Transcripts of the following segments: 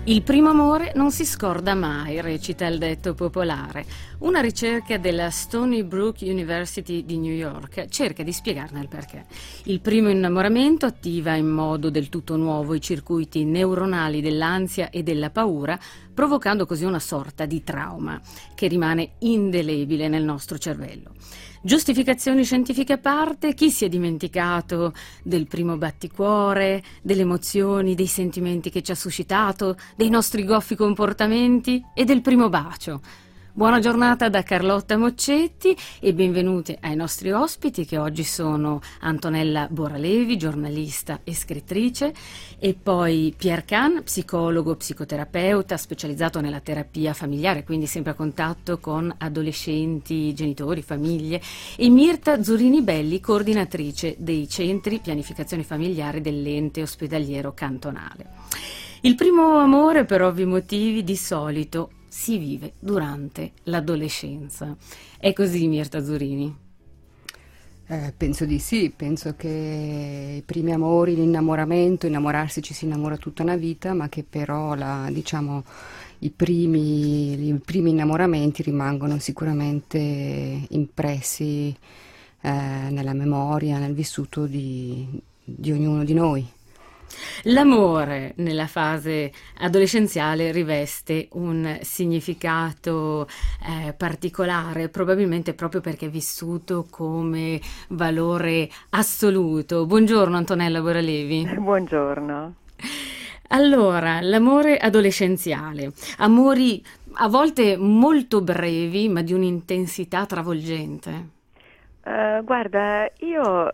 Il primo amore non si scorda mai, recita il detto popolare. Una ricerca della Stony Brook University di New York cerca di spiegarne il perché. Il primo innamoramento attiva in modo del tutto nuovo i circuiti neuronali dell'ansia e della paura, provocando così una sorta di trauma che rimane indelebile nel nostro cervello. Giustificazioni scientifiche a parte, chi si è dimenticato del primo batticuore, delle emozioni, dei sentimenti che ci ha suscitato, dei nostri goffi comportamenti e del primo bacio? Buona giornata da Carlotta Moccetti e benvenuti ai nostri ospiti, che oggi sono Antonella Boralevi, giornalista e scrittrice, e poi Pierre Can, psicologo, psicoterapeuta specializzato nella terapia familiare, quindi sempre a contatto con adolescenti, genitori, famiglie, e Mirta Zurini Belli, coordinatrice dei centri pianificazione familiare dell'ente ospedaliero cantonale. Il primo amore, per ovvi motivi, di solito si vive durante l'adolescenza. È così, Mirta Zurini? Penso di sì, penso che i primi amori, l'innamoramento, innamorarsi ci si innamora tutta una vita, ma che però i primi innamoramenti rimangono sicuramente impressi nella memoria, nel vissuto di ognuno di noi. L'amore nella fase adolescenziale riveste un significato particolare, probabilmente proprio perché è vissuto come valore assoluto. Buongiorno Antonella Boralevi. Buongiorno. Allora, l'amore adolescenziale, amori a volte molto brevi, ma di un'intensità travolgente. Guarda, io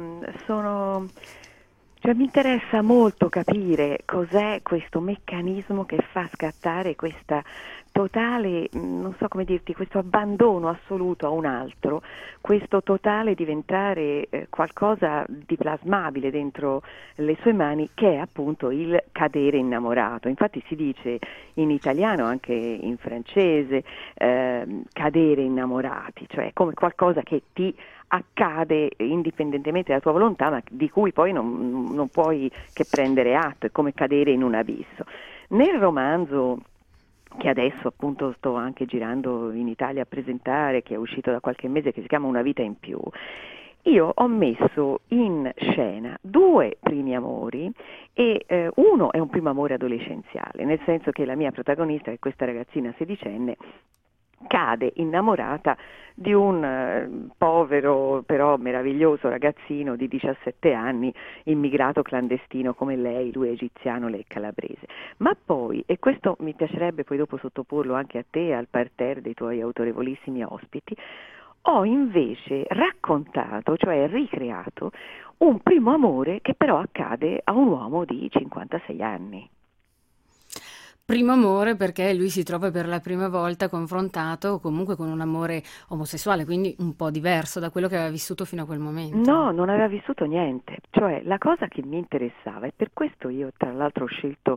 mi interessa molto capire cos'è questo meccanismo che fa scattare questa totale, non so come dirti, questo abbandono assoluto a un altro, questo totale diventare qualcosa di plasmabile dentro le sue mani, che è appunto il cadere innamorato. Infatti si dice in italiano, anche in francese, cadere innamorati, cioè come qualcosa che ti accade indipendentemente dalla tua volontà, ma di cui poi non puoi che prendere atto, è come cadere in un abisso. Nel romanzo, che adesso appunto sto anche girando in Italia a presentare, che è uscito da qualche mese, che si chiama Una vita in più, io ho messo in scena due primi amori e uno è un primo amore adolescenziale, nel senso che la mia protagonista, che è questa ragazzina sedicenne, cade innamorata di un povero però meraviglioso ragazzino di 17 anni, immigrato clandestino come lei, lui è egiziano, lei è calabrese. Ma poi, e questo mi piacerebbe poi dopo sottoporlo anche a te, al parterre dei tuoi autorevolissimi ospiti, ho invece raccontato, cioè ricreato, un primo amore che però accade a un uomo di 56 anni. Primo amore perché lui si trova per la prima volta confrontato comunque con un amore omosessuale, quindi un po' diverso da quello che aveva vissuto fino a quel momento. No, non aveva vissuto niente, cioè la cosa che mi interessava, e per questo io tra l'altro ho scelto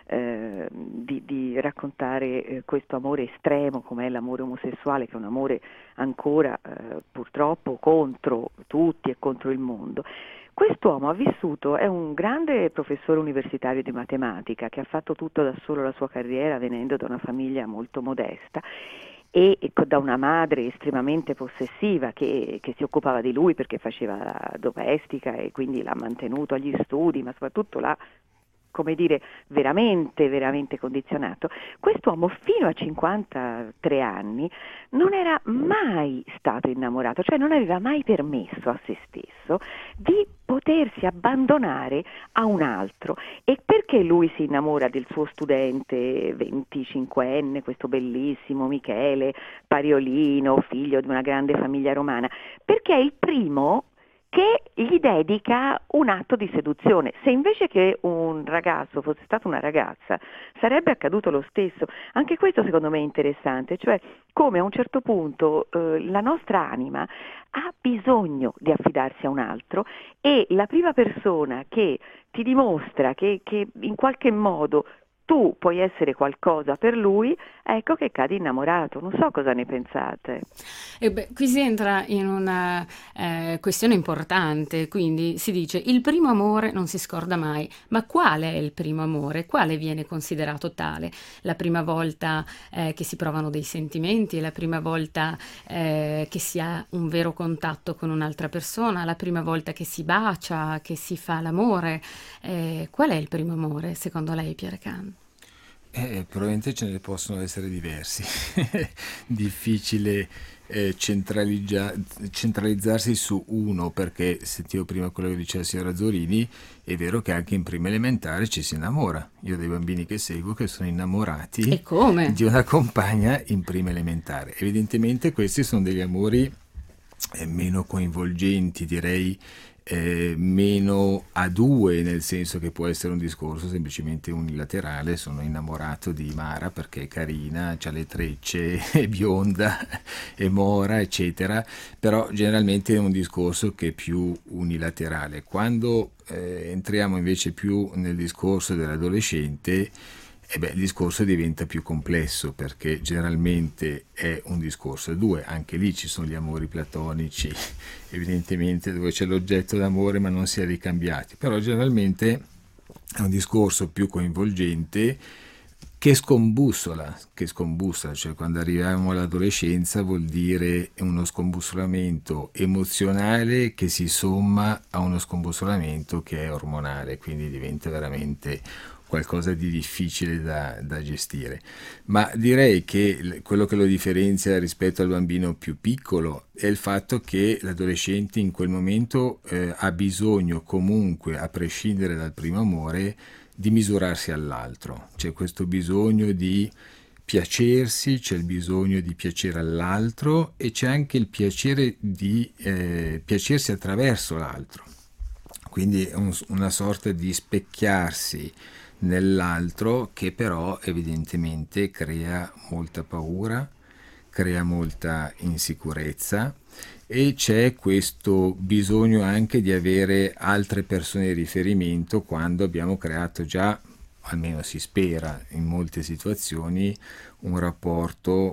di raccontare questo amore estremo come è l'amore omosessuale, che è un amore ancora purtroppo contro tutti e contro il mondo. Quest'uomo ha vissuto, è un grande professore universitario di matematica che ha fatto tutto da solo la sua carriera venendo da una famiglia molto modesta e da una madre estremamente possessiva che si occupava di lui perché faceva la domestica e quindi l'ha mantenuto agli studi, ma soprattutto l'ha, come dire, veramente, veramente condizionato. Quest'uomo fino a 53 anni non era mai stato innamorato, cioè non aveva mai permesso a se stesso di potersi abbandonare a un altro. E perché lui si innamora del suo studente 25enne, questo bellissimo Michele Pariolino, figlio di una grande famiglia romana? Perché è il primo che gli dedica un atto di seduzione. Se invece che un ragazzo fosse stata una ragazza, sarebbe accaduto lo stesso. Anche questo secondo me è interessante, cioè come a un certo punto la nostra anima ha bisogno di affidarsi a un altro e la prima persona che ti dimostra che in qualche modo tu puoi essere qualcosa per lui, ecco che cadi innamorato. Non so cosa ne pensate. Qui si entra in una questione importante, quindi si dice il primo amore non si scorda mai, ma quale è il primo amore? Quale viene considerato tale? La prima volta che si provano dei sentimenti, la prima volta che si ha un vero contatto con un'altra persona, la prima volta che si bacia, che si fa l'amore. Qual è il primo amore secondo lei, Pierre Kahn? Probabilmente ce ne possono essere diversi. Difficile centralizzarsi su uno, perché sentivo prima quello che diceva la signora Zorini, è vero che anche in prima elementare ci si innamora. Io ho dei bambini che seguo che sono innamorati E come? di una compagna in prima elementare. Evidentemente questi sono degli amori meno coinvolgenti, direi meno a due, nel senso che può essere un discorso semplicemente unilaterale. Sono innamorato di Mara perché è carina, c'ha le trecce, è bionda, è mora, eccetera, però generalmente è un discorso che è più unilaterale. Quando entriamo invece più nel discorso dell'adolescente, il discorso diventa più complesso, perché generalmente è un discorso a due. Anche lì ci sono gli amori platonici, evidentemente, dove c'è l'oggetto d'amore ma non si è ricambiati, però generalmente è un discorso più coinvolgente che scombussola, cioè quando arriviamo all'adolescenza vuol dire uno scombussolamento emozionale che si somma a uno scombussolamento che è ormonale, quindi diventa veramente qualcosa di difficile da gestire. Ma direi che quello che lo differenzia rispetto al bambino più piccolo è il fatto che l'adolescente in quel momento ha bisogno comunque, a prescindere dal primo amore, di misurarsi all'altro. C'è questo bisogno di piacersi, c'è il bisogno di piacere all'altro e c'è anche il piacere di piacersi attraverso l'altro. Quindi è una sorta di specchiarsi nell'altro, che però evidentemente crea molta paura, crea molta insicurezza, e c'è questo bisogno anche di avere altre persone di riferimento quando abbiamo creato già, almeno si spera in molte situazioni, un rapporto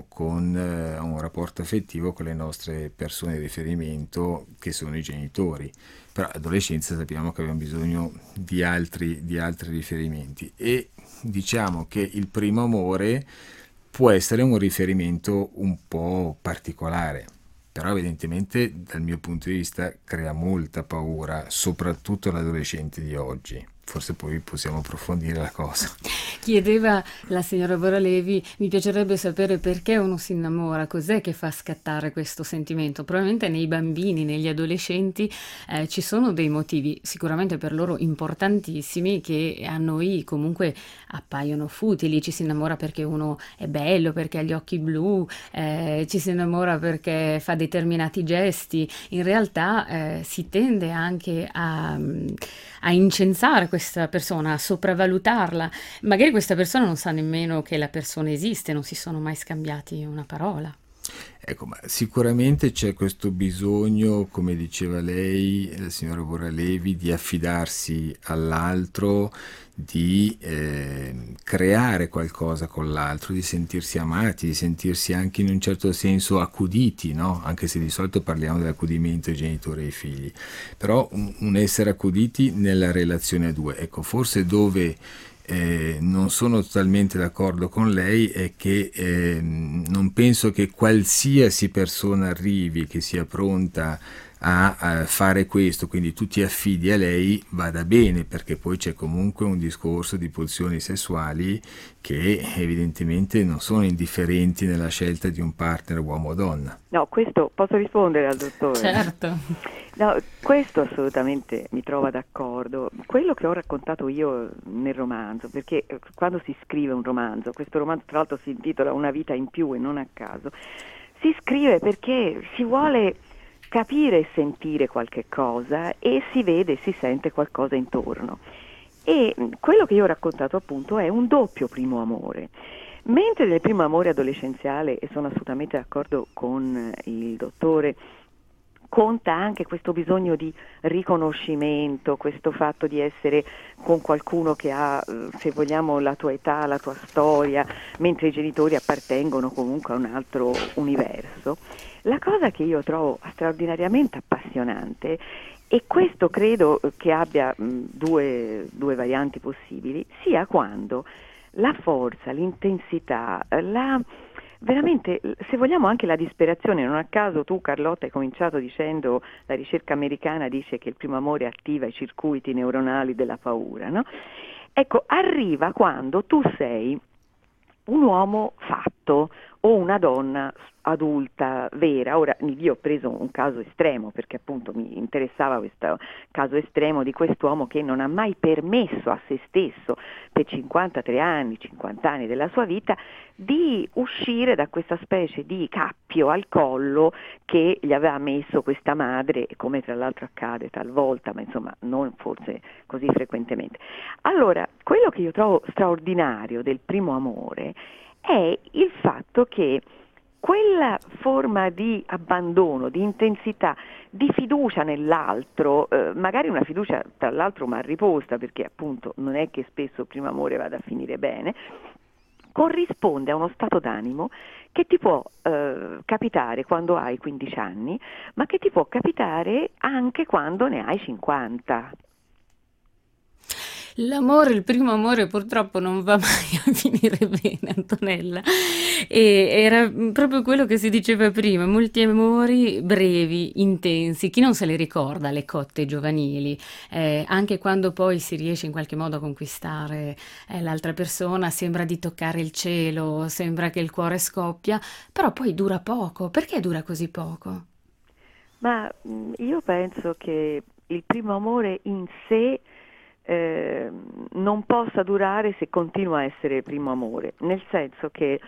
affettivo con le nostre persone di riferimento, che sono i genitori. Però all'adolescenza sappiamo che abbiamo bisogno di altri riferimenti, e diciamo che il primo amore può essere un riferimento un po' particolare, però evidentemente dal mio punto di vista crea molta paura, soprattutto l'adolescente di oggi. Forse poi possiamo approfondire la cosa. Chiedeva la signora Boralevi, mi piacerebbe sapere perché uno si innamora, cos'è che fa scattare questo sentimento. Probabilmente nei bambini, negli adolescenti ci sono dei motivi sicuramente per loro importantissimi, che a noi comunque appaiono futili. Ci si innamora perché uno è bello, perché ha gli occhi blu, ci si innamora perché fa determinati gesti. In realtà si tende anche a incensare questa persona, a sopravvalutarla. Magari questa persona non sa nemmeno che la persona esiste, non si sono mai scambiati una parola. Ecco, ma sicuramente c'è questo bisogno, come diceva lei, la signora Boralevi, di affidarsi all'altro, di creare qualcosa con l'altro, di sentirsi amati, di sentirsi anche in un certo senso accuditi, no? Anche se di solito parliamo dell'accudimento ai genitori e ai figli, però un essere accuditi nella relazione a due. Ecco, forse dove non sono totalmente d'accordo con lei è che non penso che qualsiasi persona arrivi che sia pronta a fare questo, quindi tu ti affidi a lei, vada bene, perché poi c'è comunque un discorso di pulsioni sessuali che evidentemente non sono indifferenti nella scelta di un partner uomo o donna. No, questo posso rispondere al dottore? Certo. No, questo assolutamente mi trova d'accordo. Quello che ho raccontato io nel romanzo, perché quando si scrive un romanzo, questo romanzo tra l'altro si intitola Una vita in più e non a caso, si scrive perché si vuole capire e sentire qualche cosa e si vede e si sente qualcosa intorno. E quello che io ho raccontato appunto è un doppio primo amore. Mentre nel primo amore adolescenziale, e sono assolutamente d'accordo con il dottore, conta anche questo bisogno di riconoscimento, questo fatto di essere con qualcuno che ha, se vogliamo, la tua età, la tua storia, mentre i genitori appartengono comunque a un altro universo. La cosa che io trovo straordinariamente appassionante, e questo credo che abbia due varianti possibili, sia quando la forza, l'intensità, veramente, se vogliamo, anche la disperazione. Non a caso tu, Carlotta, hai cominciato dicendo la ricerca americana dice che il primo amore attiva i circuiti neuronali della paura, no? Ecco, arriva quando tu sei un uomo fatto o una donna adulta, vera. Ora io ho preso un caso estremo perché appunto mi interessava questo caso estremo di quest'uomo che non ha mai permesso a se stesso per 53 anni, 50 anni della sua vita di uscire da questa specie di cappio al collo che gli aveva messo questa madre, come tra l'altro accade talvolta, ma insomma non forse così frequentemente. Allora, quello che io trovo straordinario del primo amore è il fatto che quella forma di abbandono, di intensità, di fiducia nell'altro, magari una fiducia tra l'altro mal riposta, perché appunto non è che spesso il primo amore vada a finire bene, corrisponde a uno stato d'animo che ti può capitare quando hai 15 anni, ma che ti può capitare anche quando ne hai 50. L'amore, il primo amore purtroppo non va mai a finire bene, Antonella. E era proprio quello che si diceva prima, molti amori brevi, intensi. Chi non se le ricorda le cotte giovanili? Anche quando poi si riesce in qualche modo a conquistare l'altra persona, sembra di toccare il cielo, sembra che il cuore scoppia, però poi dura poco. Perché dura così poco? Ma io penso che il primo amore in sé non possa durare se continua a essere primo amore, nel senso che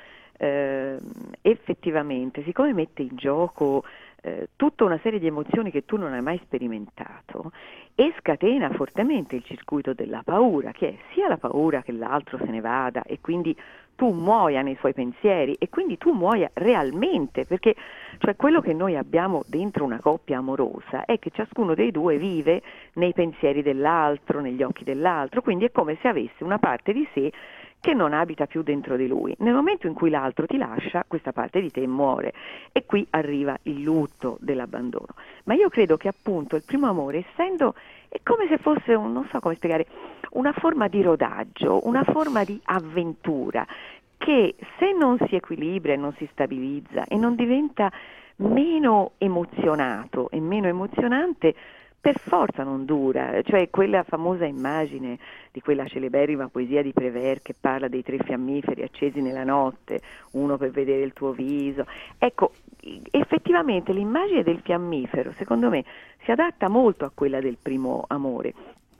effettivamente, siccome mette in gioco tutta una serie di emozioni che tu non hai mai sperimentato, e scatena fortemente il circuito della paura, che è sia la paura che l'altro se ne vada e quindi tu muoia nei suoi pensieri e quindi tu muoia realmente, perché cioè quello che noi abbiamo dentro una coppia amorosa è che ciascuno dei due vive nei pensieri dell'altro, negli occhi dell'altro, quindi è come se avesse una parte di sé che non abita più dentro di lui. Nel momento in cui l'altro ti lascia, questa parte di te muore e qui arriva il lutto dell'abbandono. Ma io credo che appunto il primo amore, essendo, è come se fosse, non so come spiegare, una forma di rodaggio, una forma di avventura che se non si equilibra e non si stabilizza e non diventa meno emozionato e meno emozionante, per forza non dura. Cioè quella famosa immagine di quella celeberrima poesia di Prévert che parla dei 3 fiammiferi accesi nella notte, uno per vedere il tuo viso. Ecco, effettivamente l'immagine del fiammifero secondo me si adatta molto a quella del primo amore,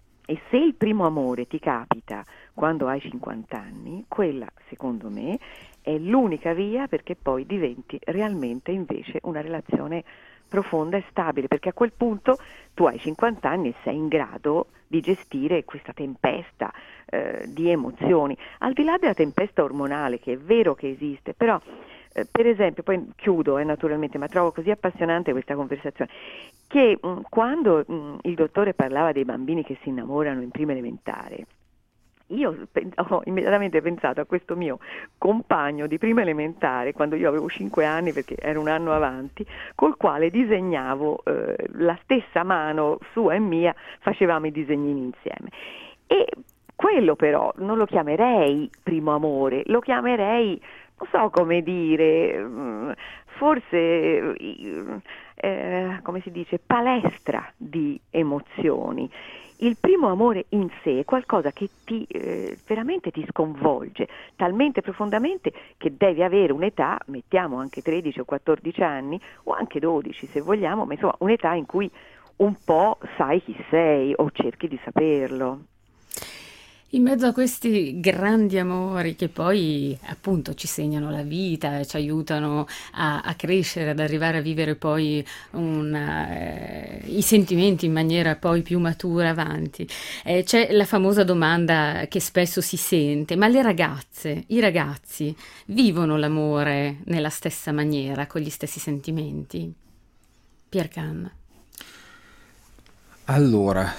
e se il primo amore ti capita quando hai 50 anni, quella secondo me è l'unica via perché poi diventi realmente invece una relazione profonda e stabile, perché a quel punto tu hai 50 anni e sei in grado di gestire questa tempesta di emozioni, al di là della tempesta ormonale, che è vero che esiste, però per esempio, poi chiudo naturalmente, ma trovo così appassionante questa conversazione, che quando il dottore parlava dei bambini che si innamorano in prima elementare, io ho immediatamente pensato a questo mio compagno di prima elementare, quando io avevo 5 anni, perché ero un anno avanti, col quale disegnavo la stessa mano sua e mia, facevamo i disegnini insieme. E quello però non lo chiamerei primo amore, lo chiamerei, non so come dire, forse, come si dice, palestra di emozioni. Il primo amore in sé è qualcosa che ti veramente ti sconvolge talmente profondamente che devi avere un'età, mettiamo anche 13 o 14 anni, o anche 12 se vogliamo, ma insomma un'età in cui un po' sai chi sei o cerchi di saperlo. In mezzo a questi grandi amori che poi appunto ci segnano la vita, ci aiutano a crescere, ad arrivare a vivere poi i sentimenti in maniera poi più matura avanti, c'è la famosa domanda che spesso si sente: ma le ragazze, i ragazzi vivono l'amore nella stessa maniera, con gli stessi sentimenti? Pierre Kahn? Allora,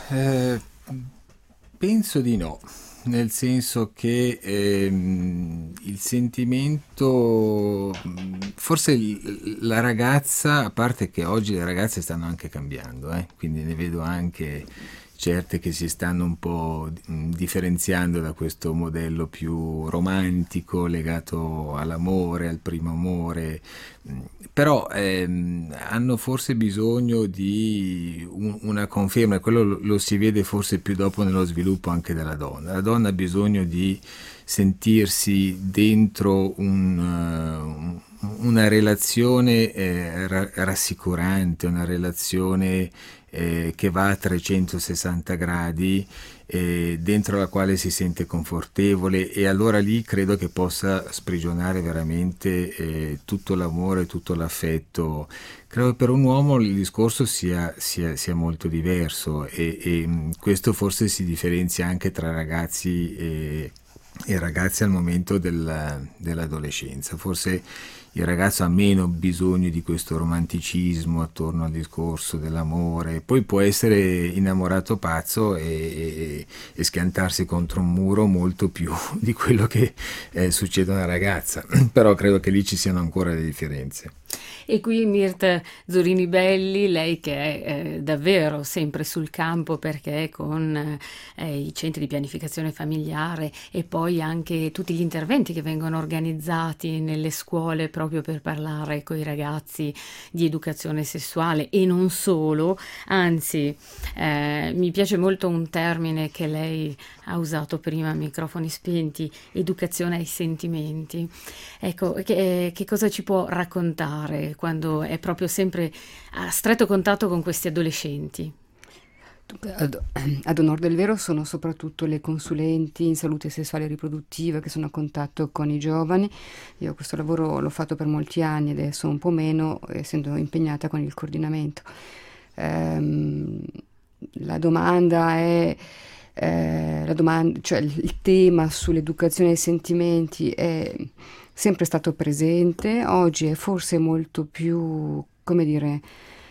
penso di no, nel senso che il sentimento, forse la ragazza, a parte che oggi le ragazze stanno anche cambiando, quindi ne vedo anche certe che si stanno un po' differenziando da questo modello più romantico legato all'amore, al primo amore, però hanno forse bisogno di una conferma, e quello lo si vede forse più dopo nello sviluppo anche della donna. La donna ha bisogno di sentirsi dentro una relazione rassicurante, una relazione che va a 360 gradi, dentro la quale si sente confortevole, e allora lì credo che possa sprigionare veramente tutto l'amore, tutto l'affetto. Credo che per un uomo il discorso sia molto diverso, e questo forse si differenzia anche tra ragazzi e ragazze al momento dell'adolescenza. Forse il ragazzo ha meno bisogno di questo romanticismo attorno al discorso dell'amore, poi può essere innamorato pazzo e schiantarsi contro un muro molto più di quello che succede a una ragazza, però credo che lì ci siano ancora le differenze. E qui Mirta Zurini Belli, lei che è davvero sempre sul campo, perché con i centri di pianificazione familiare e poi anche tutti gli interventi che vengono organizzati nelle scuole proprio per parlare con i ragazzi di educazione sessuale e non solo, anzi mi piace molto un termine che lei ha usato prima a microfoni spenti, educazione ai sentimenti. Ecco, che cosa ci può raccontare quando è proprio sempre a stretto contatto con questi adolescenti? Ad onor del vero sono soprattutto le consulenti in salute sessuale e riproduttiva che sono a contatto con i giovani. Io questo lavoro l'ho fatto per molti anni, adesso un po' meno, essendo impegnata con il coordinamento. La domanda è cioè il tema sull'educazione ai sentimenti è sempre stato presente, oggi è forse molto più, come dire,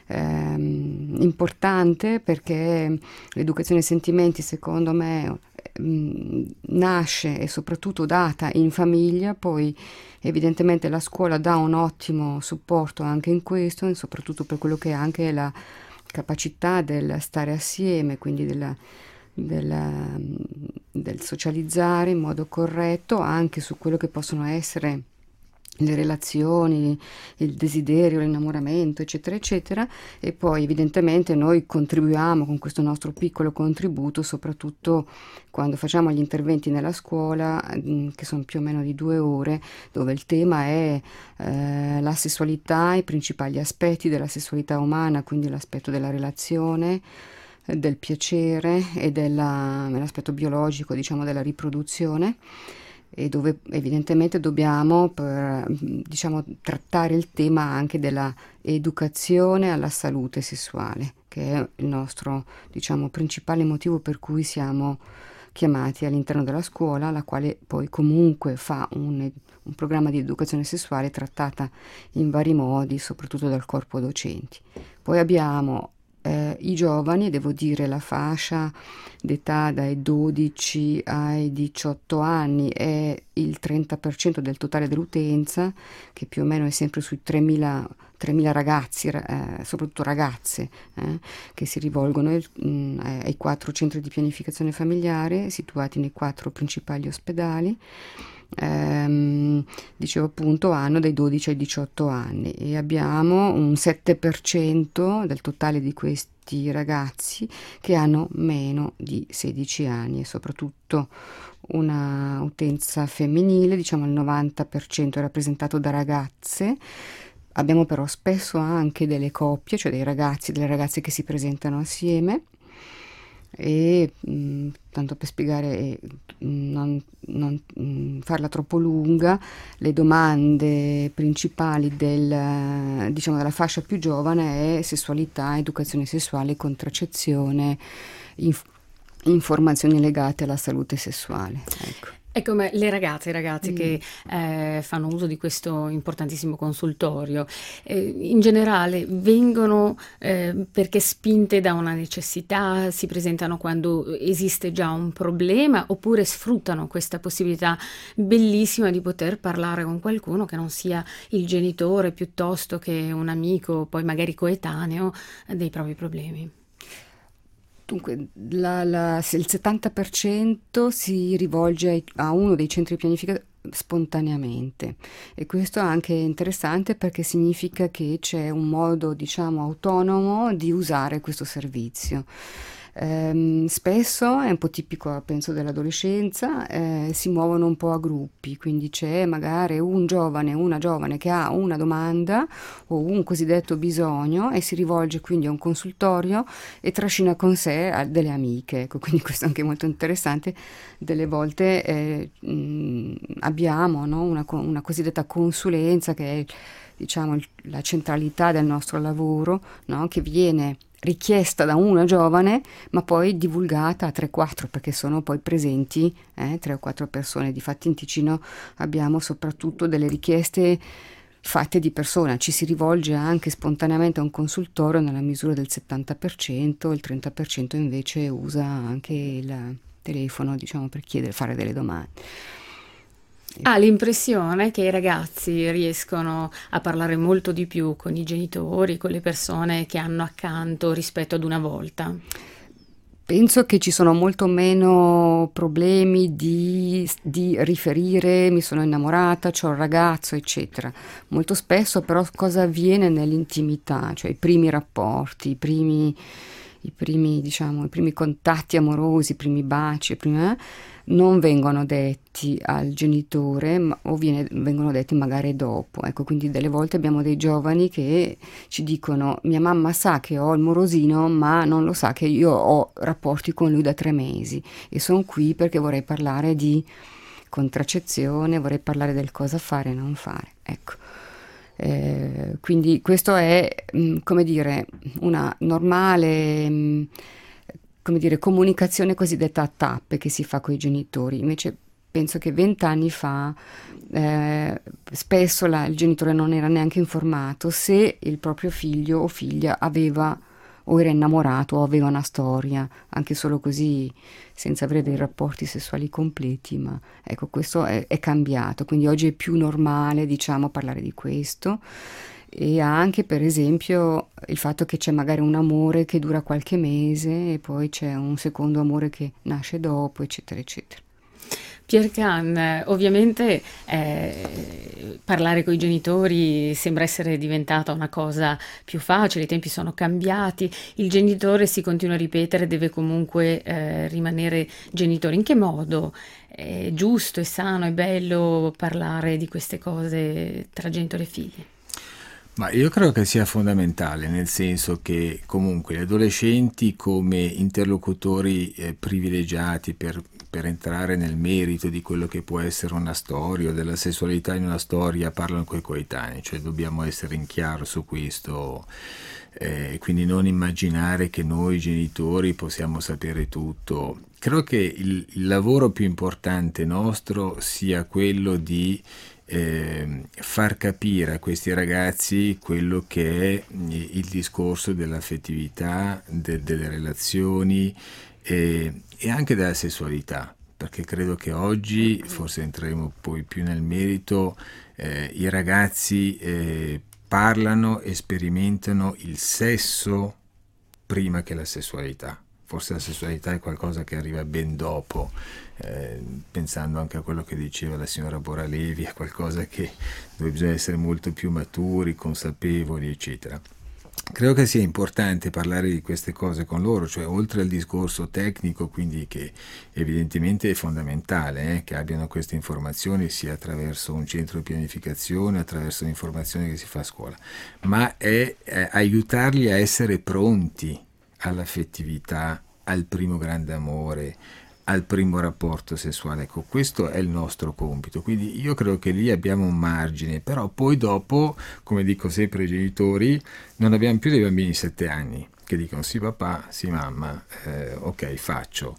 importante, perché l'educazione ai sentimenti, secondo me, nasce e soprattutto data in famiglia, poi evidentemente la scuola dà un ottimo supporto anche in questo, e soprattutto per quello che è anche la capacità del stare assieme, quindi del socializzare in modo corretto anche su quello che possono essere le relazioni, il desiderio, l'innamoramento, eccetera, eccetera. E poi evidentemente noi contribuiamo con questo nostro piccolo contributo, soprattutto quando facciamo gli interventi nella scuola, che sono più o meno di 2 ore, dove il tema è la sessualità, i principali aspetti della sessualità umana, quindi l'aspetto della relazione, del piacere e l'aspetto biologico, diciamo, della riproduzione, e dove evidentemente dobbiamo trattare il tema anche della educazione alla salute sessuale, che è il nostro, diciamo, principale motivo per cui siamo chiamati all'interno della scuola, la quale poi comunque fa un programma di educazione sessuale trattata in vari modi, soprattutto dal corpo docenti. Poi abbiamo i giovani, devo dire la fascia d'età dai 12 ai 18 anni è il 30% del totale dell'utenza, che più o meno è sempre sui 3.000 ragazzi, soprattutto ragazze, che si rivolgono ai 4 centri di pianificazione familiare situati nei 4 principali ospedali. Dicevo appunto hanno dai 12 ai 18 anni, e abbiamo un 7% del totale di questi ragazzi che hanno meno di 16 anni, e soprattutto una utenza femminile, diciamo il 90% è rappresentato da ragazze. Abbiamo però spesso anche delle coppie, cioè dei ragazzi e delle ragazze che si presentano assieme. E tanto per spiegare, non farla troppo lunga, le domande principali della fascia più giovane è sessualità, educazione sessuale, contraccezione, informazioni legate alla salute sessuale. Ecco. Ecco, ma le ragazze e i ragazzi che fanno uso di questo importantissimo consultorio, in generale vengono perché spinte da una necessità, si presentano quando esiste già un problema, oppure sfruttano questa possibilità bellissima di poter parlare con qualcuno che non sia il genitore piuttosto che un amico, poi magari coetaneo, dei propri problemi? Dunque, il 70% si rivolge a uno dei centri di pianificazione spontaneamente, e questo è anche interessante perché significa che c'è un modo, diciamo, autonomo di usare questo servizio. Spesso è un po' tipico, penso, dell'adolescenza, si muovono un po' a gruppi, quindi c'è magari un giovane, una giovane che ha una domanda o un cosiddetto bisogno e si rivolge quindi a un consultorio e trascina con sé delle amiche. Ecco, quindi questo è anche molto interessante. Delle volte abbiamo, no, una cosiddetta consulenza che è, diciamo, la centralità del nostro lavoro, no, che viene richiesta da una giovane ma poi divulgata a 3-4, perché sono poi presenti 3 o 4 persone. Difatti in Ticino abbiamo soprattutto delle richieste fatte di persona, ci si rivolge anche spontaneamente a un consultorio nella misura del 70%, il 30% invece usa anche il telefono, diciamo, per fare delle domande. Ha l'impressione che i ragazzi riescono a parlare molto di più con i genitori, con le persone che hanno accanto rispetto ad una volta? Penso che ci sono molto meno problemi di riferire mi sono innamorata, c'ho un ragazzo, eccetera. Molto spesso però cosa avviene nell'intimità, cioè i primi rapporti, i primi contatti amorosi, i primi baci, non vengono detti al genitore vengono detti magari dopo. Ecco, quindi delle volte abbiamo dei giovani che ci dicono: mia mamma sa che ho il morosino, ma non lo sa che io ho rapporti con lui da 3 mesi e sono qui perché vorrei parlare di contraccezione, vorrei parlare del cosa fare e non fare. Ecco. Quindi questo è, come dire, una normale comunicazione cosiddetta a tappe che si fa con i genitori. Invece penso che 20 anni fa spesso il genitore non era neanche informato se il proprio figlio o figlia aveva o era innamorato o aveva una storia, anche solo così, senza avere dei rapporti sessuali completi. Ma ecco, questo è cambiato, quindi oggi è più normale, diciamo, parlare di questo. E anche, per esempio, il fatto che c'è magari un amore che dura qualche mese e poi c'è un secondo amore che nasce dopo, eccetera, eccetera. Pierre Kahn, ovviamente parlare con i genitori sembra essere diventata una cosa più facile, i tempi sono cambiati, il genitore, si continua a ripetere, deve comunque rimanere genitore. In che modo è giusto, è sano, è bello parlare di queste cose tra genitore e figli? Ma io credo che sia fondamentale, nel senso che comunque gli adolescenti come interlocutori privilegiati per entrare nel merito di quello che può essere una storia o della sessualità in una storia parlano coi coetanei, cioè dobbiamo essere in chiaro su questo, quindi non immaginare che noi genitori possiamo sapere tutto. Credo che il lavoro più importante nostro sia quello di far capire a questi ragazzi quello che è il discorso dell'affettività, delle relazioni e anche della sessualità, perché credo che oggi, forse entreremo poi più nel merito, i ragazzi parlano e sperimentano il sesso prima che la sessualità. Forse la sessualità è qualcosa che arriva ben dopo, pensando anche a quello che diceva la signora Boralevi, è qualcosa dove bisogna essere molto più maturi, consapevoli, eccetera. Credo che sia importante parlare di queste cose con loro, cioè oltre al discorso tecnico, quindi che evidentemente è fondamentale che abbiano queste informazioni sia attraverso un centro di pianificazione, attraverso l'informazione che si fa a scuola, ma è aiutarli a essere pronti all'affettività, al primo grande amore, al primo rapporto sessuale. Ecco, questo è il nostro compito, quindi io credo che lì abbiamo un margine, però poi dopo, come dico sempre ai genitori, non abbiamo più dei bambini di 7 anni che dicono sì papà, sì mamma, ok faccio.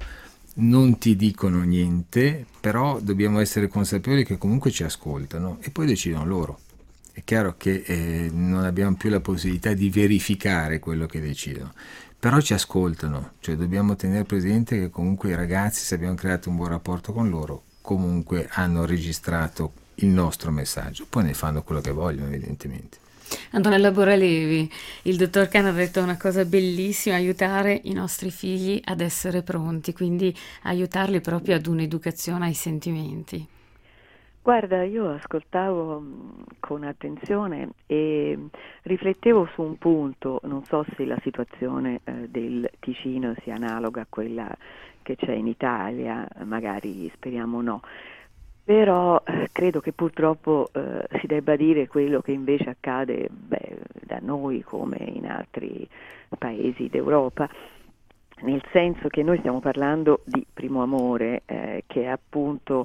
non ti dicono niente, però dobbiamo essere consapevoli che comunque ci ascoltano e poi decidono loro. È chiaro che non abbiamo più la possibilità di verificare quello che decidono, però ci ascoltano, cioè dobbiamo tenere presente che comunque i ragazzi, se abbiamo creato un buon rapporto con loro, comunque hanno registrato il nostro messaggio, poi ne fanno quello che vogliono evidentemente. Antonella Boralevi, il dottor Khan ha detto una cosa bellissima: aiutare i nostri figli ad essere pronti, quindi aiutarli proprio ad un'educazione ai sentimenti. Guarda, io ascoltavo con attenzione e riflettevo su un punto, non so se la situazione del Ticino sia analoga a quella che c'è in Italia, magari speriamo no, però credo che purtroppo si debba dire quello che invece accade da noi come in altri paesi d'Europa, nel senso che noi stiamo parlando di primo amore, che è appunto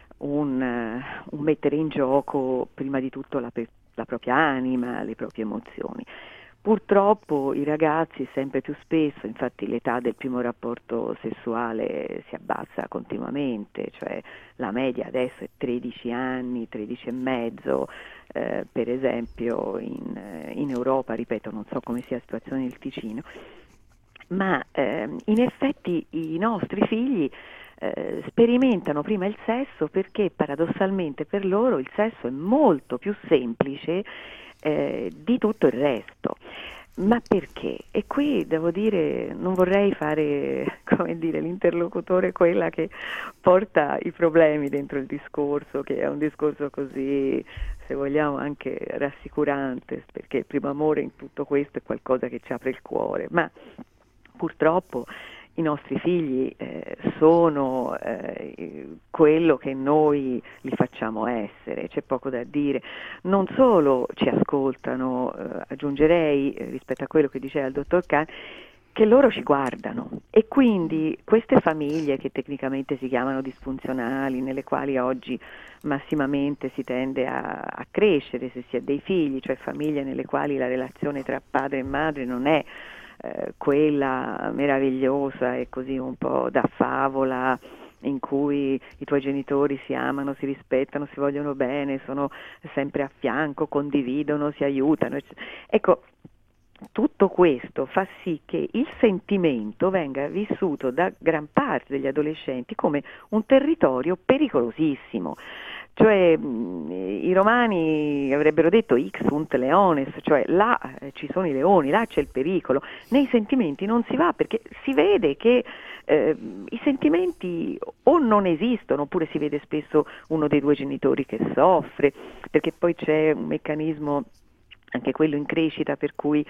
un mettere in gioco prima di tutto la propria anima, le proprie emozioni. Purtroppo i ragazzi sempre più spesso, infatti l'età del primo rapporto sessuale si abbassa continuamente, cioè la media adesso è 13 anni, 13 e mezzo, per esempio in Europa, ripeto, non so come sia la situazione nel Ticino, ma in effetti i nostri figli sperimentano prima il sesso perché paradossalmente per loro il sesso è molto più semplice di tutto il resto. Ma perché? E qui devo dire, non vorrei fare, come dire, l'interlocutore, quella che porta i problemi dentro il discorso, che è un discorso così, se vogliamo, anche rassicurante, perché il primo amore in tutto questo è qualcosa che ci apre il cuore, ma purtroppo i nostri figli sono quello che noi li facciamo essere, c'è poco da dire. Non solo ci ascoltano, aggiungerei rispetto a quello che diceva il dottor Khan, che loro ci guardano e quindi queste famiglie che tecnicamente si chiamano disfunzionali, nelle quali oggi massimamente si tende a crescere se si ha dei figli, cioè famiglie nelle quali la relazione tra padre e madre non è quella meravigliosa e così un po' da favola in cui i tuoi genitori si amano, si rispettano, si vogliono bene, sono sempre a fianco, condividono, si aiutano. Ecco, tutto questo fa sì che il sentimento venga vissuto da gran parte degli adolescenti come un territorio pericolosissimo. Cioè i romani avrebbero detto hic sunt leones, cioè là ci sono i leoni, là c'è il pericolo. Nei sentimenti non si va perché si vede che i sentimenti o non esistono oppure si vede spesso uno dei due genitori che soffre, perché poi c'è un meccanismo anche quello in crescita per cui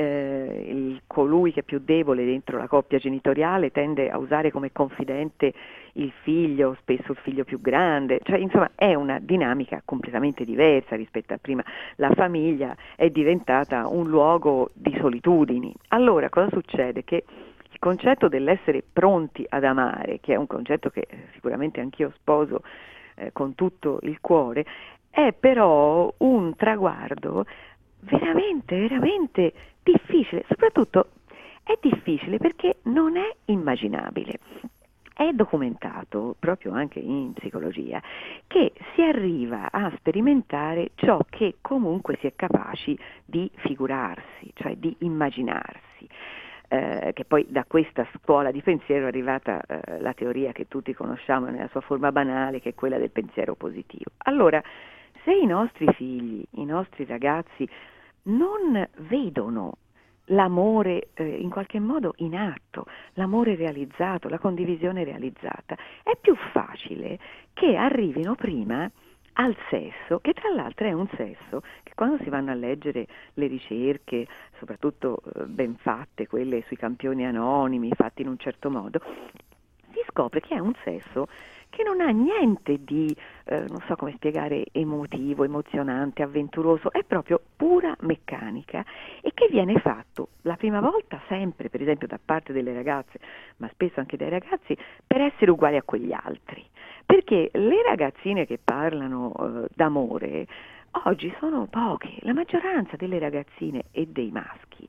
colui che è più debole dentro la coppia genitoriale tende a usare come confidente il figlio, spesso il figlio più grande, cioè insomma è una dinamica completamente diversa rispetto a prima. La famiglia è diventata un luogo di solitudini. Allora cosa succede? Che il concetto dell'essere pronti ad amare, che è un concetto che sicuramente anch'io sposo con tutto il cuore, è però un traguardo veramente, veramente difficile, soprattutto è difficile perché non è immaginabile. È documentato proprio anche in psicologia che si arriva a sperimentare ciò che comunque si è capaci di figurarsi, cioè di immaginarsi. Che poi da questa scuola di pensiero è arrivata la teoria che tutti conosciamo nella sua forma banale, che è quella del pensiero positivo. Allora, se i nostri figli, i nostri ragazzi non vedono l'amore in qualche modo in atto, l'amore realizzato, la condivisione realizzata, è più facile che arrivino prima al sesso, che tra l'altro è un sesso che quando si vanno a leggere le ricerche, soprattutto ben fatte, quelle sui campioni anonimi, fatti in un certo modo, si scopre che è un sesso che non ha niente di, non so come spiegare, emotivo, emozionante, avventuroso, è proprio pura meccanica e che viene fatto la prima volta sempre, per esempio da parte delle ragazze, ma spesso anche dai ragazzi, per essere uguali a quegli altri. Perché le ragazzine che parlano d'amore oggi sono poche, la maggioranza delle ragazzine e dei maschi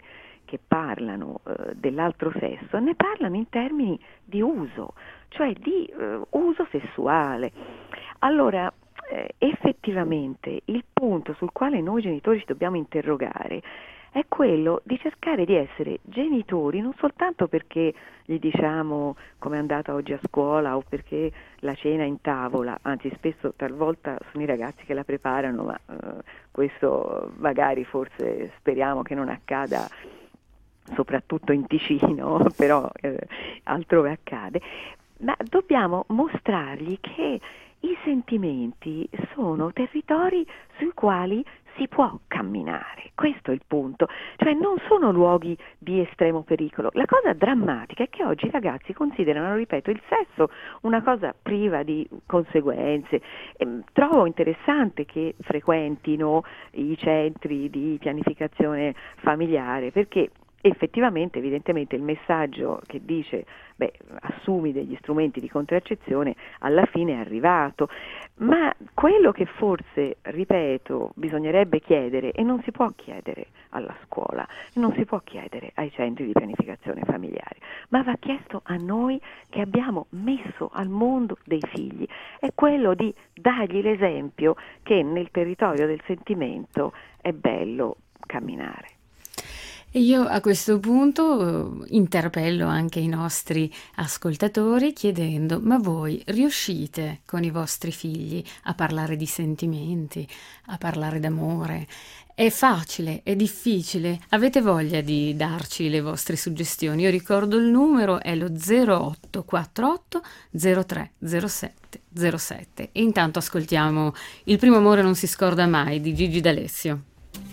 che parlano dell'altro sesso ne parlano in termini di uso, cioè di uso sessuale. Allora, effettivamente il punto sul quale noi genitori ci dobbiamo interrogare è quello di cercare di essere genitori non soltanto perché gli diciamo come è andata oggi a scuola o perché la cena è in tavola, anzi spesso talvolta sono i ragazzi che la preparano, ma questo magari forse speriamo che non accada soprattutto in Ticino, però altrove accade, ma dobbiamo mostrargli che i sentimenti sono territori sui quali si può camminare, questo è il punto, cioè non sono luoghi di estremo pericolo. La cosa drammatica è che oggi i ragazzi considerano, ripeto, il sesso una cosa priva di conseguenze. Trovo interessante che frequentino i centri di pianificazione familiare, perché effettivamente, evidentemente, il messaggio che dice assumi degli strumenti di contraccezione alla fine è arrivato, ma quello che forse, ripeto, bisognerebbe chiedere, e non si può chiedere alla scuola, non si può chiedere ai centri di pianificazione familiare, ma va chiesto a noi che abbiamo messo al mondo dei figli, è quello di dargli l'esempio che nel territorio del sentimento è bello camminare. E io a questo punto interpello anche i nostri ascoltatori chiedendo: ma voi riuscite con i vostri figli a parlare di sentimenti, a parlare d'amore? È facile? È difficile? Avete voglia di darci le vostre suggestioni? Io ricordo il numero, è lo 0848 03 07 07. E intanto ascoltiamo Il primo amore non si scorda mai di Gigi D'Alessio.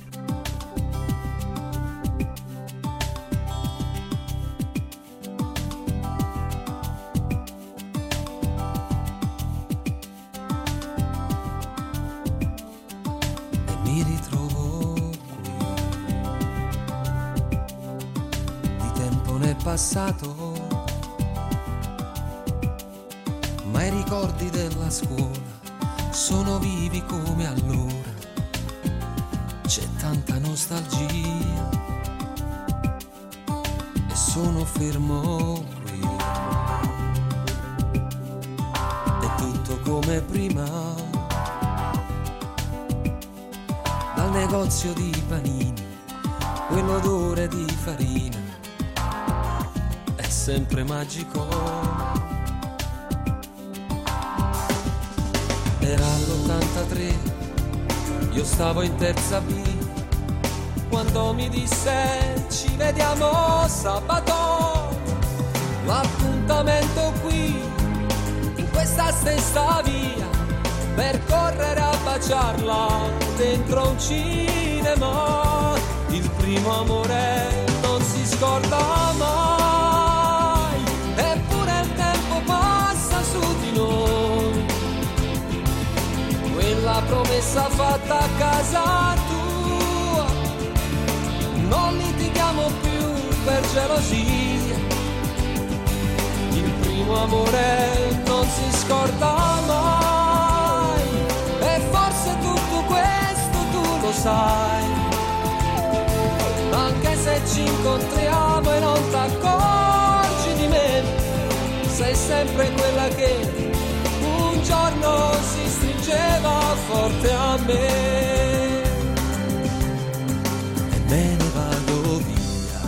Mi ritrovo qui, di tempo ne è passato, ma i ricordi della scuola sono vivi come allora, c'è tanta nostalgia e sono fermo qui, è tutto come prima. Dal negozio di panini, quell'odore di farina è sempre magico. Era l'83, io stavo in terza B, quando mi disse ci vediamo sabato, l'appuntamento qui, in questa stessa via, per correre a baciarla dentro un cinema. Il primo amore non si scorda mai, eppure il tempo passa su di noi. Quella promessa fatta a casa tua, non litighiamo più per gelosia. Il primo amore non si scorda mai, lo sai, anche se ci incontriamo e non t'accorgi di me, sei sempre quella che un giorno si stringeva forte a me. E me ne vado via,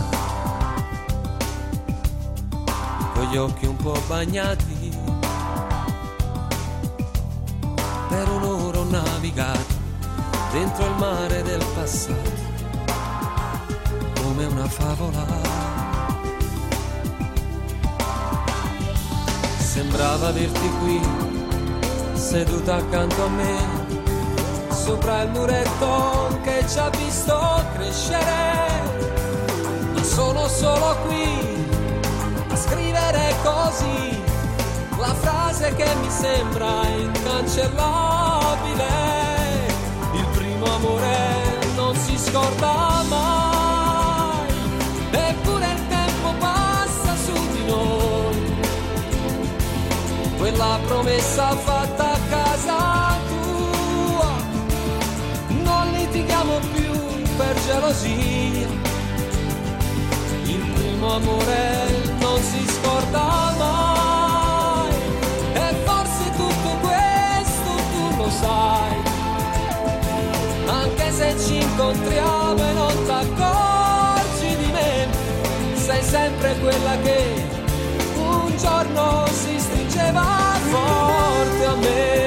con gli occhi un po' bagnati, per un'ora ho navigato dentro il mare del passato, come una favola. Sembrava averti qui, seduta accanto a me, sopra il muretto che ci ha visto crescere. Ma sono solo qui a scrivere così la frase che mi sembra incancellabile. Amore non si scorda mai, eppure il tempo passa su di noi. Quella promessa fatta a casa tua, non litighiamo più per gelosia. primo amore non si scorda mai, e forse tutto questo tu lo sai, anche se ci incontriamo e non t'accorgi di me, sei sempre quella che un giorno si stringeva forte a me.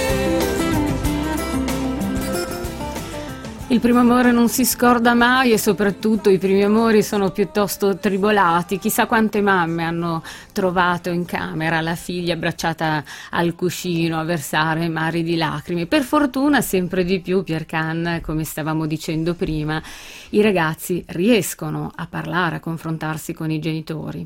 Il primo amore non si scorda mai, e soprattutto i primi amori sono piuttosto tribolati. Chissà quante mamme hanno trovato in camera la figlia abbracciata al cuscino a versare mari di lacrime. Per fortuna sempre di più, Piercan, come stavamo dicendo prima, i ragazzi riescono a parlare, a confrontarsi con i genitori.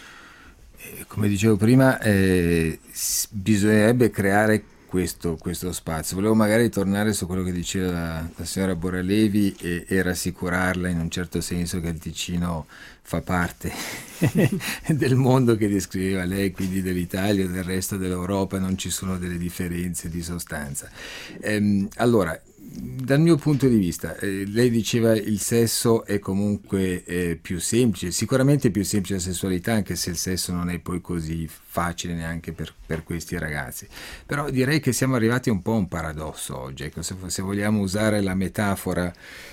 Come dicevo prima, bisognerebbe creare questo spazio. Volevo magari tornare su quello che diceva la signora Boralevi e rassicurarla in un certo senso che il Ticino fa parte del mondo che descriveva lei, quindi dell'Italia, del resto dell'Europa, non ci sono delle differenze di sostanza. Allora, dal mio punto di vista, lei diceva il sesso è comunque più semplice, sicuramente più semplice la sessualità, anche se il sesso non è poi così facile neanche per questi ragazzi. Però direi che siamo arrivati un po' a un paradosso oggi. Ecco, se vogliamo usare la metafora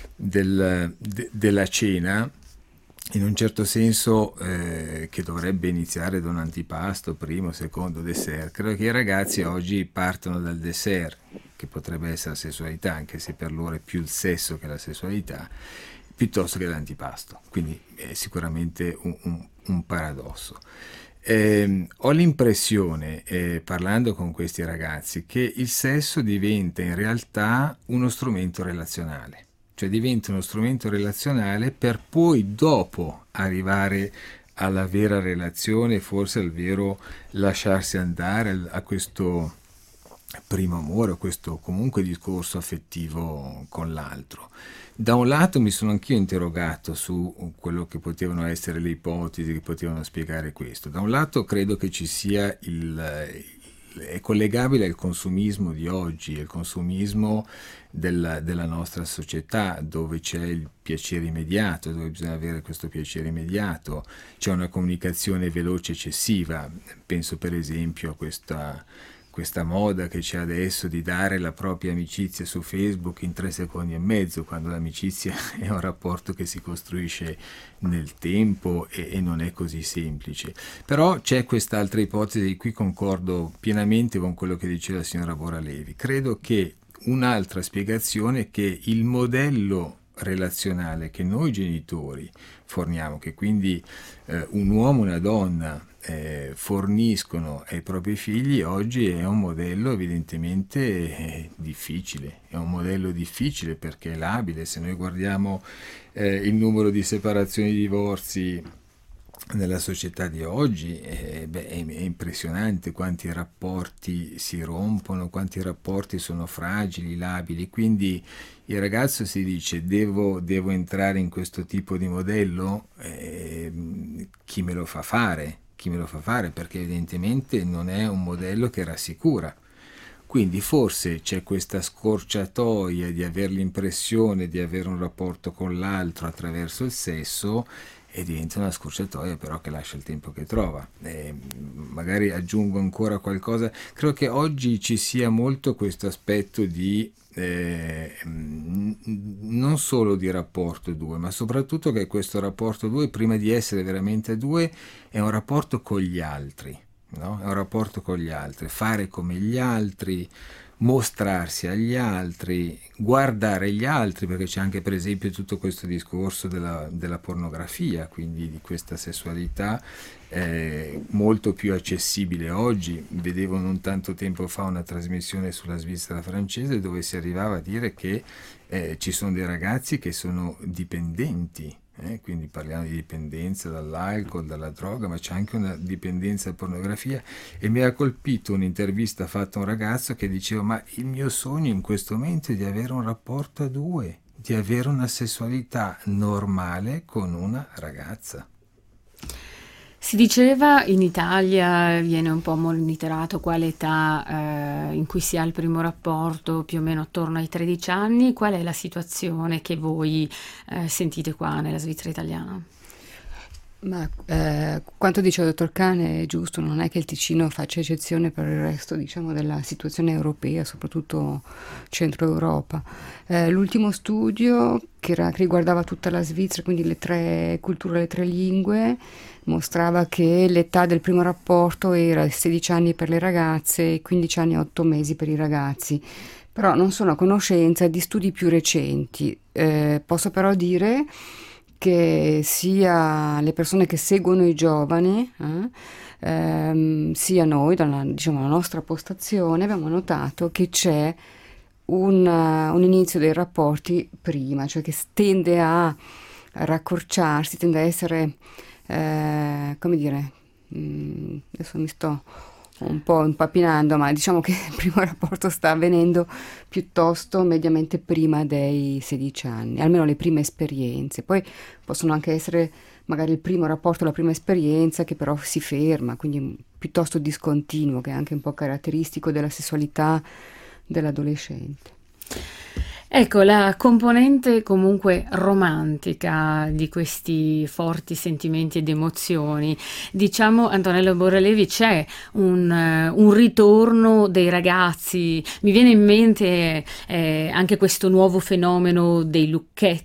della cena, in un certo senso che dovrebbe iniziare da un antipasto, primo, secondo, dessert, credo che i ragazzi oggi partono dal dessert, che potrebbe essere la sessualità, anche se per loro è più il sesso che la sessualità, piuttosto che l'antipasto. Quindi è sicuramente un paradosso. Ho l'impressione, parlando con questi ragazzi, che il sesso diventa in realtà uno strumento relazionale. Cioè diventa uno strumento relazionale per poi dopo arrivare alla vera relazione, forse al vero lasciarsi andare a questo primo amore, a questo comunque discorso affettivo con l'altro. Da un lato mi sono anch'io interrogato su quello che potevano essere le ipotesi che potevano spiegare questo. Da un lato credo che ci sia è collegabile al consumismo di oggi, il consumismo della nostra società, dove c'è il piacere immediato, dove bisogna avere questo piacere immediato, c'è una comunicazione veloce eccessiva. Penso per esempio a questa moda che c'è adesso di dare la propria amicizia su Facebook in 3 secondi e mezzo, quando l'amicizia è un rapporto che si costruisce nel tempo e non è così semplice. Però c'è quest'altra ipotesi, di cui concordo pienamente con quello che diceva la signora Boralevi. Credo che un'altra spiegazione è che il modello relazionale che noi genitori forniamo, che quindi un uomo e una donna forniscono ai propri figli, oggi è un modello evidentemente difficile. È un modello difficile perché è labile. Se noi guardiamo il numero di separazioni e divorzi nella società di oggi, è impressionante quanti rapporti si rompono, quanti rapporti sono fragili, labili. Quindi il ragazzo si dice: devo entrare in questo tipo di modello? Chi me lo fa fare? Perché evidentemente non è un modello che rassicura. Quindi forse c'è questa scorciatoia di avere l'impressione di avere un rapporto con l'altro attraverso il sesso, e diventa una scorciatoia però che lascia il tempo che trova. Magari aggiungo ancora qualcosa. Credo che oggi ci sia molto questo aspetto di non solo di rapporto 2, ma soprattutto che questo rapporto 2, prima di essere veramente 2, è un rapporto con gli altri, no? È un rapporto con gli altri, fare come gli altri, mostrarsi agli altri, guardare gli altri, perché c'è anche per esempio tutto questo discorso della pornografia, quindi di questa sessualità molto più accessibile oggi. Vedevo non tanto tempo fa una trasmissione sulla Svizzera francese dove si arrivava a dire che ci sono dei ragazzi che sono dipendenti. Quindi parliamo di dipendenza dall'alcol, dalla droga, ma c'è anche una dipendenza da pornografia. E mi ha colpito un'intervista fatta a un ragazzo che diceva: ma il mio sogno in questo momento è di avere un rapporto a 2, di avere una sessualità normale con una ragazza. Si diceva in Italia viene un po' monitorato quale età in cui si ha il primo rapporto, più o meno attorno ai 13 anni. Qual è la situazione che voi sentite qua nella Svizzera italiana? Ma quanto dice il dottor Cane è giusto, non è che il Ticino faccia eccezione per il resto, diciamo, della situazione europea, soprattutto centro Europa. L'ultimo studio che riguardava tutta la Svizzera, quindi le 3 culture, le 3 lingue, mostrava che l'età del primo rapporto era 16 anni per le ragazze e 15 anni e 8 mesi per i ragazzi. Però non sono a conoscenza di studi più recenti. Posso però dire che sia le persone che seguono i giovani, sia noi, diciamo, la nostra postazione, abbiamo notato che c'è un inizio dei rapporti prima, cioè che tende a raccorciarsi, tende a essere, come dire, adesso mi sto un po' impapinando, ma diciamo che il primo rapporto sta avvenendo piuttosto mediamente prima dei 16 anni, almeno le prime esperienze. Poi possono anche essere magari il primo rapporto, la prima esperienza che però si ferma, quindi piuttosto discontinuo, che è anche un po' caratteristico della sessualità dell'adolescente. Ecco, la componente comunque romantica di questi forti sentimenti ed emozioni, diciamo, Antonello Borralevi, c'è un ritorno dei ragazzi, mi viene in mente anche questo nuovo fenomeno dei lucchetti,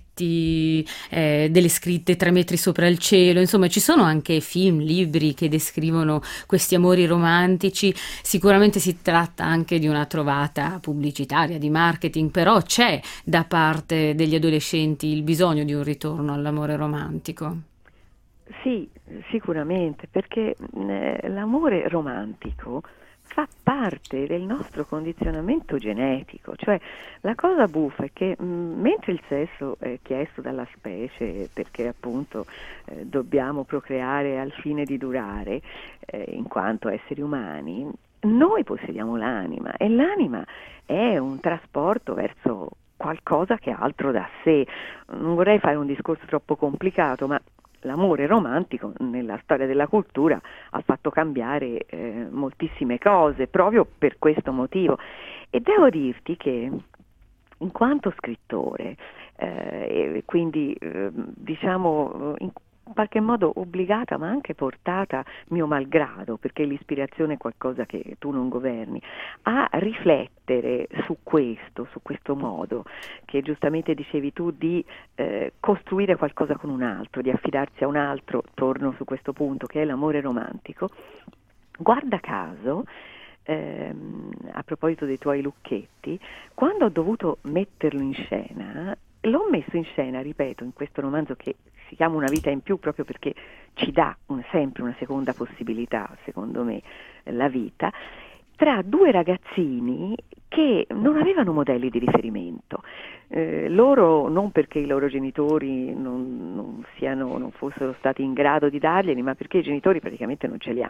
delle scritte 3 metri sopra il cielo, insomma ci sono anche film, libri che descrivono questi amori romantici. Sicuramente si tratta anche di una trovata pubblicitaria, di marketing, però c'è da parte degli adolescenti il bisogno di un ritorno all'amore romantico. Sì, sicuramente, perché l'amore romantico fa parte del nostro condizionamento genetico, cioè la cosa buffa è che mentre il sesso è chiesto dalla specie perché appunto dobbiamo procreare al fine di durare in quanto esseri umani, noi possediamo l'anima e l'anima è un trasporto verso qualcosa che è altro da sé. Non vorrei fare un discorso troppo complicato, ma l'amore romantico nella storia della cultura ha fatto cambiare moltissime cose proprio per questo motivo, e devo dirti che in quanto scrittore e quindi diciamo in qualche modo obbligata ma anche portata mio malgrado, perché l'ispirazione è qualcosa che tu non governi, a riflettere su questo modo che giustamente dicevi tu di costruire qualcosa con un altro, di affidarsi a un altro, torno su questo punto che è l'amore romantico. Guarda caso, a proposito dei tuoi lucchetti, quando ho dovuto metterlo in scena, l'ho messo in scena, ripeto, in questo romanzo che si chiama Una vita in più proprio perché ci dà sempre una seconda possibilità, secondo me, la vita, tra 2 ragazzini che non avevano modelli di riferimento. Loro, non perché i loro genitori non fossero stati in grado di darglieli, ma perché i genitori praticamente non ce li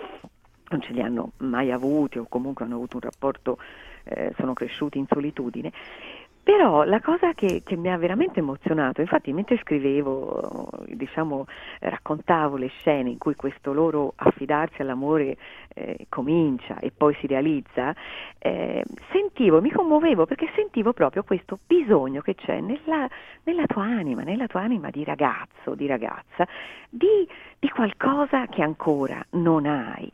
hanno mai avuti, o comunque hanno avuto un rapporto, sono cresciuti in solitudine. Però la cosa che mi ha veramente emozionato, infatti mentre scrivevo, diciamo, raccontavo le scene in cui questo loro affidarsi all'amore comincia e poi si realizza, mi commuovevo perché sentivo proprio questo bisogno che c'è nella tua anima di ragazzo, di ragazza, di qualcosa che ancora non hai.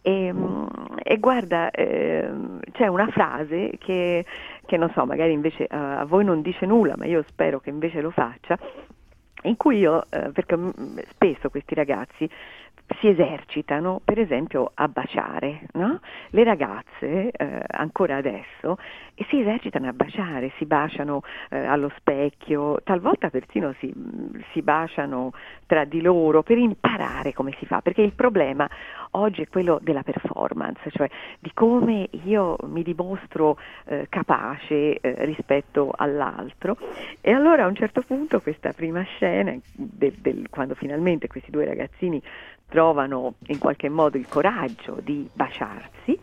E guarda, c'è una frase che non so, magari invece a voi non dice nulla, ma io spero che invece lo faccia, in cui perché spesso questi ragazzi si esercitano, per esempio, a baciare, no? Le ragazze ancora adesso si esercitano a baciare, si baciano allo specchio, talvolta persino si baciano tra di loro per imparare come si fa, perché il problema oggi è quello della performance, cioè di come io mi dimostro capace rispetto all'altro. E allora a un certo punto questa prima scena quando finalmente questi 2 ragazzini trovano in qualche modo il coraggio di baciarsi,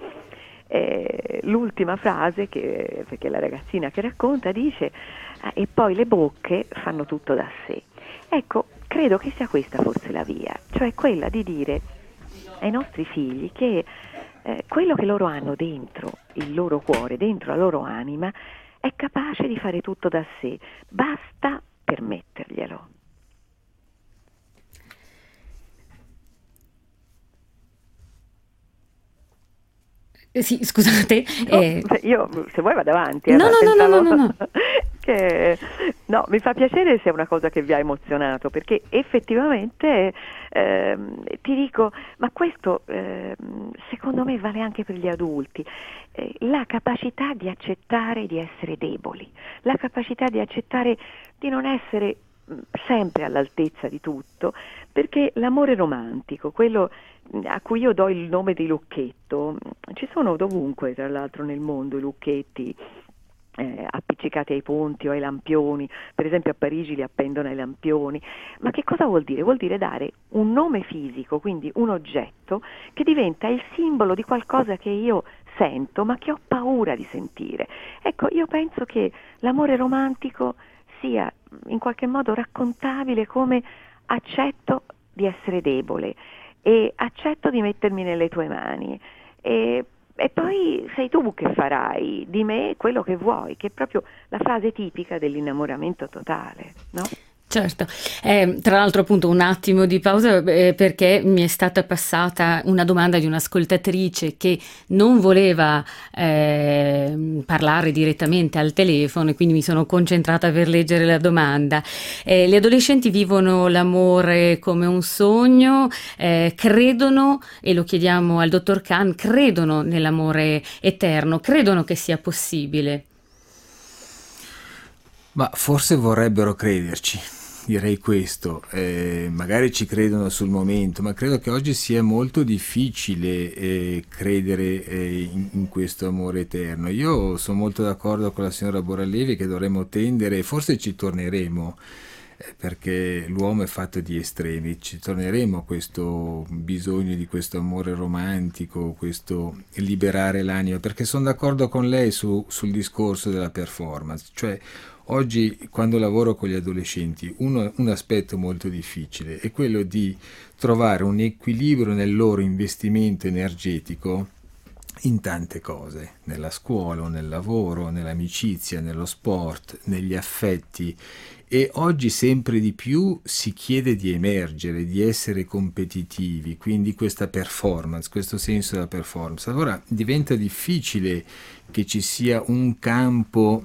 l'ultima frase perché la ragazzina che racconta dice e poi le bocche fanno tutto da sé. Ecco, credo che sia questa forse la via, cioè quella di dire ai nostri figli che quello che loro hanno dentro il loro cuore, dentro la loro anima, è capace di fare tutto da sé, basta permetterglielo. Sì, scusate. Io, se vuoi, vado avanti. No. Che, no, mi fa piacere se è una cosa che vi ha emozionato, perché effettivamente ti dico, ma questo secondo me vale anche per gli adulti, la capacità di accettare di essere deboli, la capacità di accettare di non essere sempre all'altezza di tutto, perché l'amore romantico, quello a cui io do il nome di lucchetto, ci sono dovunque tra l'altro nel mondo i lucchetti appiccicati ai ponti o ai lampioni, per esempio a Parigi li appendono ai lampioni. Ma che cosa vuol dire? Vuol dire dare un nome fisico, quindi un oggetto che diventa il simbolo di qualcosa che io sento ma che ho paura di sentire. Ecco, io penso che l'amore romantico sia in qualche modo raccontabile come accetto di essere debole e accetto di mettermi nelle tue mani e poi sei tu che farai di me quello che vuoi, che è proprio la frase tipica dell'innamoramento totale, no? Certo, tra l'altro appunto un attimo di pausa perché mi è stata passata una domanda di un'ascoltatrice che non voleva parlare direttamente al telefono e quindi mi sono concentrata per leggere la domanda. Le adolescenti vivono l'amore come un sogno, credono, e lo chiediamo al dottor Khan, credono nell'amore eterno, credono che sia possibile? Ma forse vorrebbero crederci. Direi questo, magari ci credono sul momento, ma credo che oggi sia molto difficile credere in questo amore eterno. Io sono molto d'accordo con la signora Boralevi che dovremmo tendere, forse ci torneremo, perché l'uomo è fatto di estremi, ci torneremo a questo bisogno di questo amore romantico, questo liberare l'anima, perché sono d'accordo con lei sul discorso della performance, cioè oggi quando lavoro con gli adolescenti un aspetto molto difficile è quello di trovare un equilibrio nel loro investimento energetico in tante cose, nella scuola, nel lavoro, nell'amicizia, nello sport, negli affetti, e oggi sempre di più si chiede di emergere, di essere competitivi, quindi questa performance, questo senso della performance. Allora diventa difficile che ci sia un campo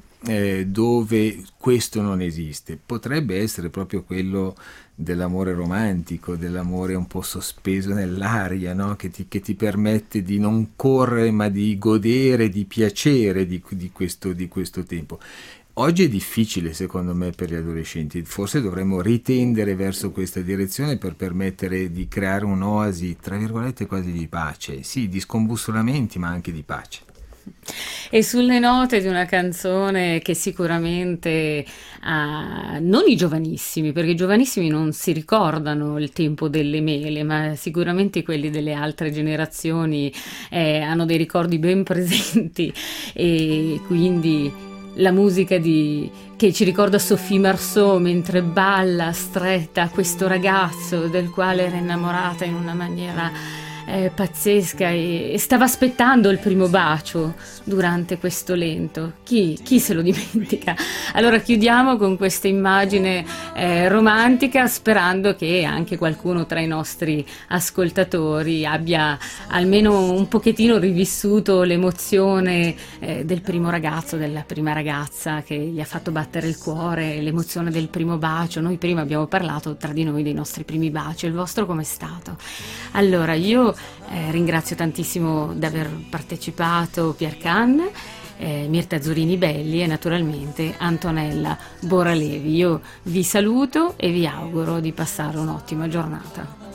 dove questo non esiste. Potrebbe essere proprio quello dell'amore romantico, dell'amore un po' sospeso nell'aria, no? che ti permette di non correre ma di godere, di piacere di questo tempo. Oggi è difficile secondo me per gli adolescenti, forse dovremmo ritendere verso questa direzione per permettere di creare un'oasi, tra virgolette, quasi di pace, sì, di scombussolamenti ma anche di pace. E sulle note di una canzone che sicuramente non i giovanissimi, perché i giovanissimi non si ricordano il tempo delle mele, ma sicuramente quelli delle altre generazioni hanno dei ricordi ben presenti, e quindi la musica che ci ricorda Sophie Marceau mentre balla stretta a questo ragazzo del quale era innamorata in una maniera pazzesca e stava aspettando il primo bacio durante questo lento. Chi se lo dimentica? Allora chiudiamo con questa immagine romantica, sperando che anche qualcuno tra i nostri ascoltatori abbia almeno un pochettino rivissuto l'emozione del primo ragazzo, della prima ragazza che gli ha fatto battere il cuore, l'emozione del primo bacio. Noi prima abbiamo parlato tra di noi dei nostri primi baci, il vostro com'è stato? Allora io ringrazio tantissimo di aver partecipato Pierre Khan, Mirta Zurini Belli e naturalmente Antonella Boralevi. Io vi saluto e vi auguro di passare un'ottima giornata.